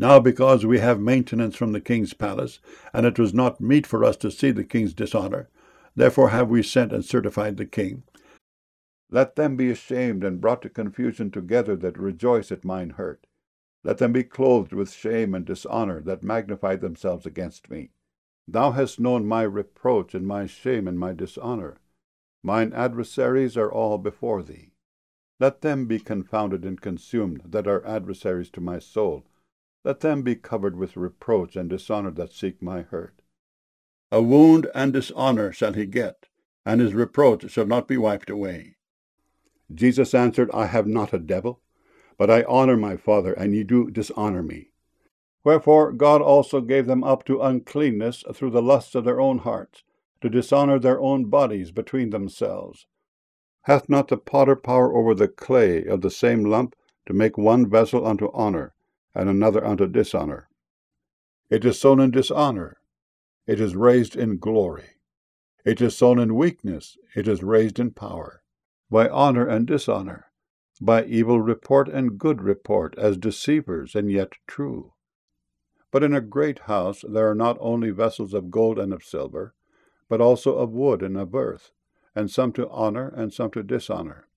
Now because we have maintenance from the king's palace, and it was not meet for us to see the king's dishonour, therefore have we sent and certified the king. Let them be ashamed and brought to confusion together that rejoice at mine hurt. Let them be clothed with shame and dishonour that magnify themselves against me. Thou hast known my reproach and my shame and my dishonour. Mine adversaries are all before thee. Let them be confounded and consumed that are adversaries to my soul. Let them be covered with reproach and dishonour that seek my hurt. A wound and dishonour shall he get, and his reproach shall not be wiped away. Jesus answered, I have not a devil, but I honour my Father, and ye do dishonour me. Wherefore God also gave them up to uncleanness through the lusts of their own hearts, to dishonour their own bodies between themselves. Hath not the potter power over the clay of the same lump, to make one vessel unto honour, and another unto dishonour? It is sown in dishonour, it is raised in glory. It is sown in weakness, it is raised in power. By honour and dishonour, by evil report and good report, as deceivers and yet true. But in a great house there are not only vessels of gold and of silver, but also of wood and of earth, and some to honour and some to dishonour.